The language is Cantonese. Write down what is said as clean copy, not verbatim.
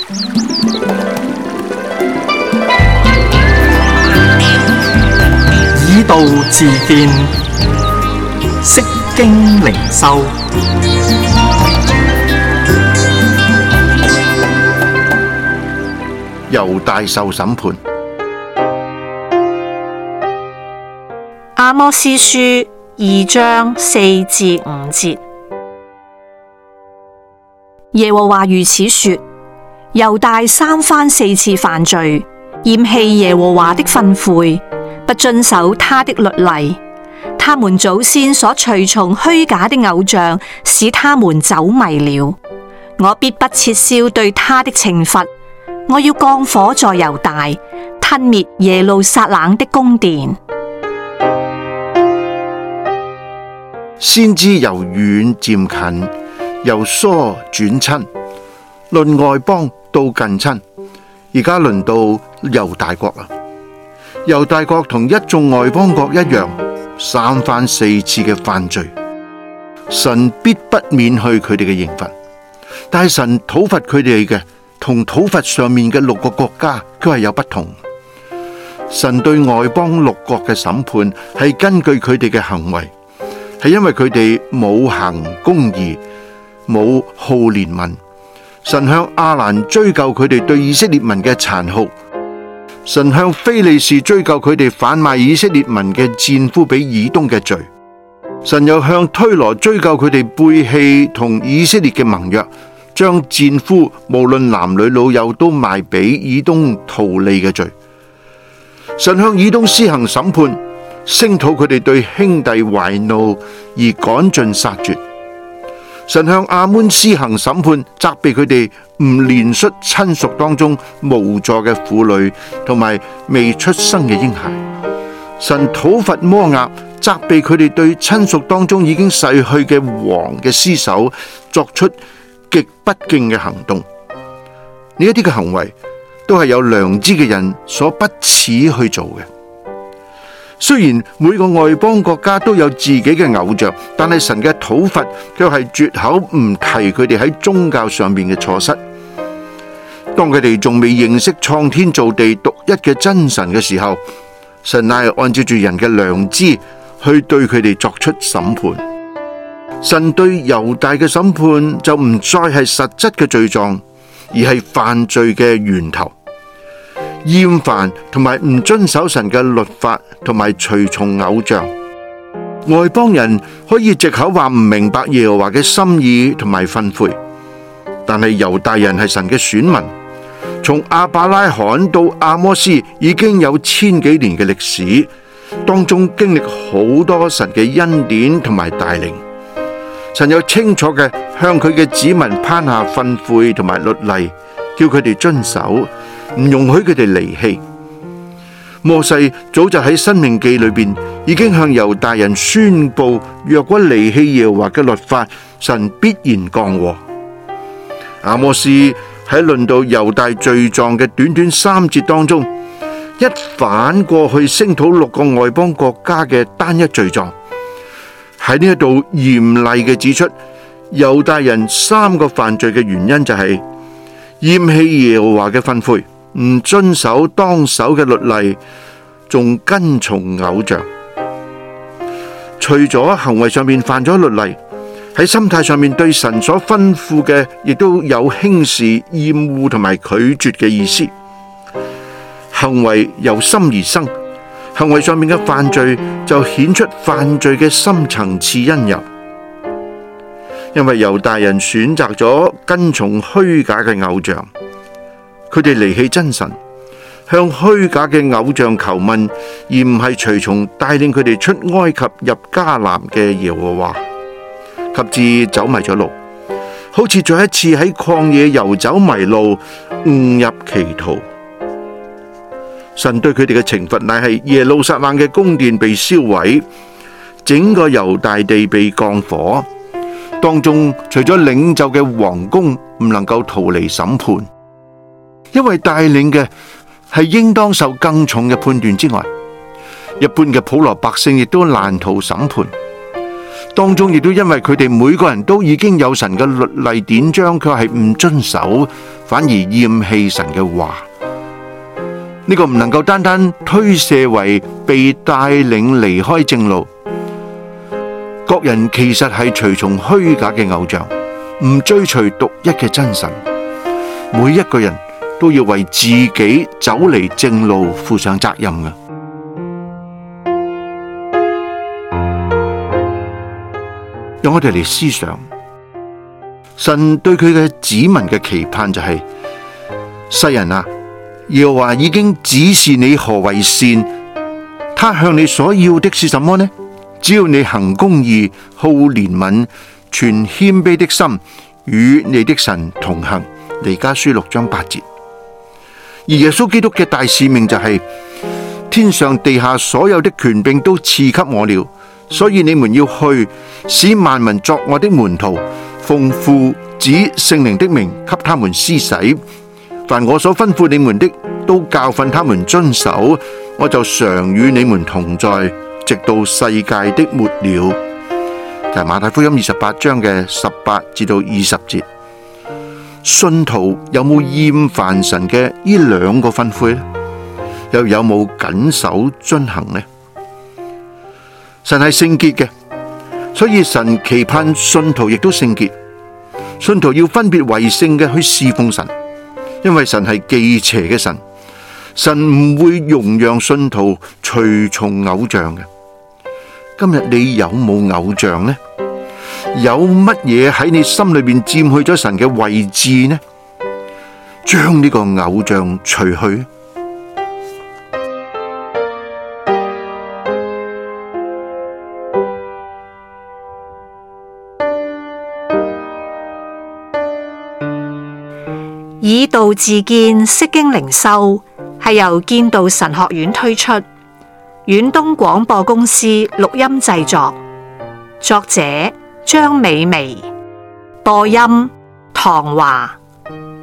以道治見，釋經靈修。 猶大受審判。 阿摩司書2章4至5節，耶和華如此說：猶大3番4次犯罪，厭棄耶和華的訓誨，不遵守他的律例。他們祖先所隨從虛假的偶像，使他們走迷了。我必不撤銷對他的懲罰，我要降火在猶大，吞滅耶路撒冷的宮殿。 先知由遠漸近，由疏轉親，論外邦到近親，而家輪到猶大國啦。猶大國同一眾外邦國一樣，3番4次嘅犯罪，神必不免去佢哋嘅刑罰。但係神討伐佢哋嘅，同討伐上面嘅6個國家，都係有不同。神對外邦6國嘅審判係根據佢哋嘅行為，係因為佢哋冇行公義，冇好憐憫。神向亞蘭追究佢哋對以色列民嘅殘酷，神向非利士追究佢哋販賣以色列民嘅戰俘俾以東嘅罪，神又向推羅追究佢哋背棄同以色列嘅盟約，將戰俘無論男女老幼都賣俾以東圖利嘅罪。神向以東施行審判，聲討佢哋對兄弟懷怒而趕盡殺絕。神向亞捫施行審判，責備佢哋唔憐恤親屬當中無助嘅婦女同埋未出生嘅嬰孩。神討伐摩押，責備佢哋對親屬當中已經逝去嘅王嘅屍首作出極不敬嘅行動。呢一啲嘅行為都係有良知嘅人所不齒去做嘅。雖然每個外邦國家都有自己嘅偶像，但係神嘅討伐卻係絕口唔提佢哋喺宗教上面嘅錯失。當佢哋仲未認識創天造地獨一嘅真神嘅時候，神乃係按照住人嘅良知去對佢哋作出審判。神對猶大嘅審判就唔再係實質嘅罪狀，而係犯罪嘅源頭。厭煩同埋唔遵守神嘅律法，同埋隨從偶像。外邦人可以藉口話唔明白耶和華嘅心意同埋訓誨，但係猶大人係神嘅選民，從亞伯拉罕到阿摩司已經有1000幾年嘅歷史，當中經歷好多神嘅恩典同埋帶領。神有清楚嘅向佢嘅子民頒下訓誨同埋律例，叫佢哋遵守，唔容許佢哋離棄。摩西早就喺申命記裏邊已經向猶大人宣布，若果離棄耶和華嘅律法，神必然降禍。阿摩司喺論到猶大罪狀嘅短短3節當中，一反過去聲討6個外邦國家嘅單一罪狀，喺呢一度嚴厲嘅指出猶大人3個犯罪嘅原因就係厭棄耶和華嘅訓誨，唔遵守當守嘅律例，仲跟從偶像。除咗行為上面犯咗律例，喺心態上面對神所吩咐嘅，亦都有輕視、厭惡同埋拒絕嘅意思。行為由心而生，行為上面嘅犯罪就顯出犯罪嘅深層次因由。因為猶大人選擇咗跟從虛假嘅偶像，佢哋離棄真神，向虛假嘅偶像求問，而唔係隨從帶領佢哋出埃及入迦南嘅耶和華，及至走迷咗路，好似再一次喺曠野遊走迷路，誤入歧途。神對佢哋嘅懲罰乃係耶路撒冷嘅宮殿被燒毀，整個猶大地被降火。當中除咗領袖嘅皇宮唔能夠逃離審判，因為帶領嘅係應當受更重嘅判斷之外，一般嘅普羅百姓亦都難逃審判。 當中亦都因為佢哋每個人都已經有神嘅律例典章，卻係唔遵守，反而厭棄神嘅話。呢個唔能夠單單推卸為被帶領離開正路。各人其實係隨從虛假嘅偶像，唔追隨獨一嘅真神。每一個人都要為自己走離正路負上責任嘅。讓我哋嚟思想，神對佢嘅子民嘅期盼就係：世人啊，耶和華已經指示你何為善，他向你所要的是什麼呢？只要你行公義、好憐憫、存謙卑的心，與你的神同行。彌迦書6章8節。而耶穌基督嘅大使命就係：天上地下所有的權柄都賜給我了，所以你們要去，使萬民作我的門徒，奉父子聖靈的名給他們施洗。凡我所吩咐你們的，都教訓他們遵守，我就常與你們同在，直到世界的末了。就係馬太福音28章嘅18至到20節。信徒有冇厭煩神嘅呢兩個吩咐呢？又有冇謹守遵行呢？神係聖潔嘅，所以神期盼信徒亦都聖潔。信徒要分別為聖嘅去侍奉神，因為神係忌邪嘅神，神唔會容讓信徒隨從偶像嘅。今日你有冇偶像呢？有乜嘢喺你心裏邊佔去咗神嘅位置呢？將呢個偶像除去。 以道自見，釋經靈修係由建道神學院推出，遠東廣播公司錄音製作，作者張美薇，播音唐華。